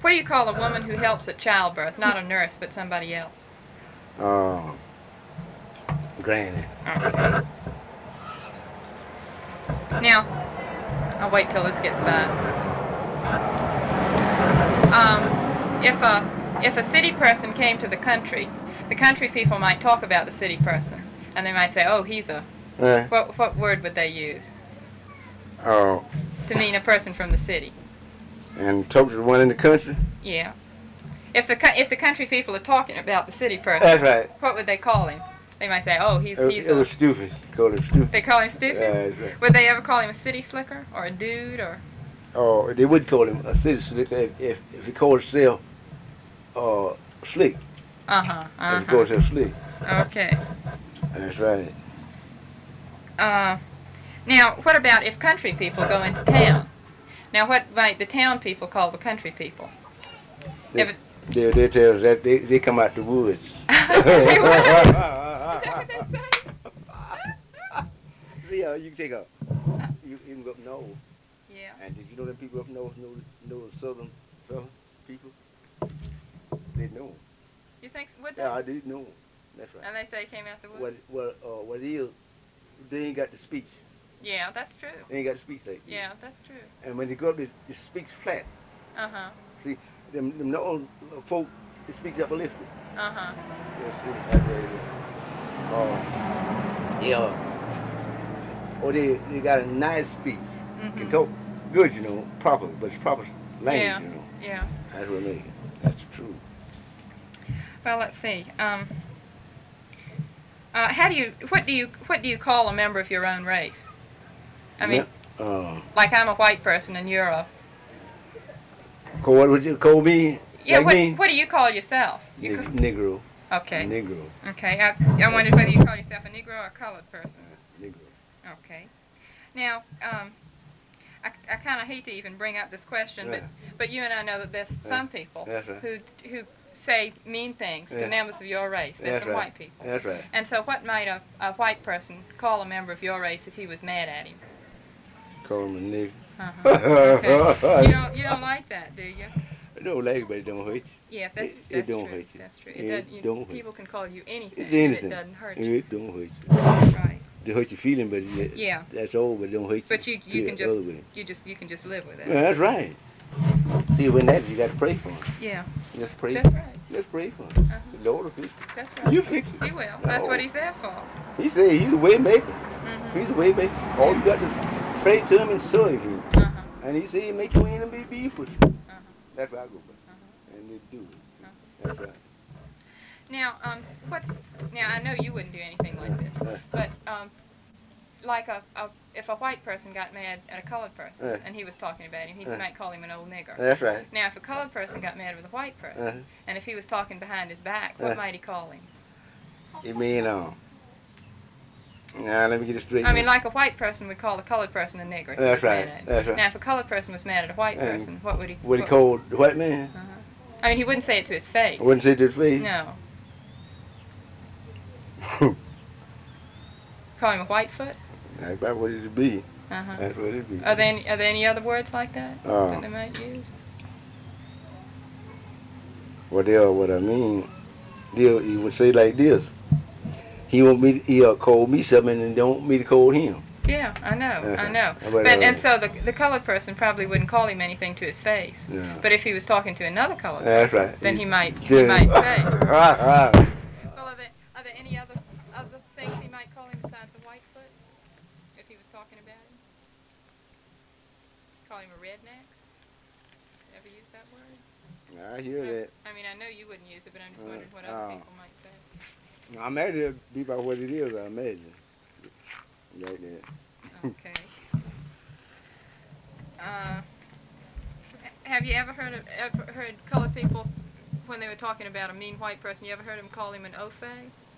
What do you call a woman who helps at childbirth? Not a nurse, but somebody else. Granny. Okay. Now, I'll wait till this gets by. If a city person came to the country people might talk about the city person, and they might say, "Oh, he's a." What word would they use? To mean a person from the city. And talk to the one in the country. Yeah. If the country people are talking about the city person, that's right. What would they call him? They might say, "Oh, he's." It was stupid. Call him stupid. They call him stupid. That's right. Would they ever call him a city slicker or a dude or? Oh, they would call him a city slicker if he called himself slick. If he called himself slick. Okay. That's right. Now, what about if country people go into town? Now, what might the town people call the country people? They tell us that they come out the woods. See, you can take a, you can go up north. Yeah. And did you know that people up north know the southern people? They know. You think? Would they? Yeah, I did know. That's right. And they say came out the woods. What is? They ain't got the speech. Yeah, that's true. They ain't got the speech like that. Yeah, that's true. And when they go up, they speaks flat. See, them no folk, they speak up a little bit. Yes, yeah. Or they got a nice speech. Can talk good, proper, but it's proper language, Yeah. That's what I mean. That's true. Well, let's see. What do you call a member of your own race? I mean, like I'm a white person and you're a. What would you call me? Yeah. Like me? What do you call yourself? Negro. Okay. Negro. Okay. I wondered whether you call yourself a Negro or a colored person. Negro. Okay. Now, I kind of hate to even bring up this question, but you and I know that there's some people who say mean things to members of your race. There's some white people. That's right. And so what might a white person call a member of your race if he was mad at him? Call him a nigger. Okay. You don't like that, do you? I don't like it, but it don't hurt you. Yeah, that's it don't true. hurt you. That's true. It don't hurt. People can call you anything, anything. and it doesn't hurt you. It don't hurt you. Right. It hurt your feeling, but that's all. But it don't hurt you. But you can just live with it. Yeah, that's right. See, when that you got to pray for him. Yeah. Just pray. That's right. Just pray for him. The Lord will fix it. That's right. You fix it. He will. That's what he's there for. He said he's a way maker. He's a way maker. All you got to pray to him and serve him. And he said he make your enemy beef with you. That's where I go by. And they do it. That's right. Now, now I know you wouldn't do anything like this, but like if a white person got mad at a colored person and he was talking about him, he might call him an old nigger. That's right. Now, if a colored person got mad with a white person and if he was talking behind his back, what might he call him? You mean now let me get it straight. I mean, like a white person would call a colored person a nigger. That's right. That's right. Now, if a colored person was mad at a white person, what would he? Would he call the white man? I mean, he wouldn't say it to his face. Wouldn't say it to his face. No. Call him a whitefoot? That's about what it'd be. That's what it'd be. Are there any other words like that that they might use? What I mean, he would say like this. He'll call me something and don't want me to call him. Yeah, I know. And so the colored person probably wouldn't call him anything to his face. Yeah. But if he was talking to another colored That's person, right. then he might say. Well, are there any other things he might call him besides a whitefoot? If he was talking about him? Call him a redneck? Ever use that word? I hear that. I mean, I know you wouldn't use it, but I'm just wondering what other people might say. I imagine it'd be about what it is, I imagine. Like that. Okay. Have you ever heard colored people, when they were talking about a mean white person, you ever heard them call him an Ofe?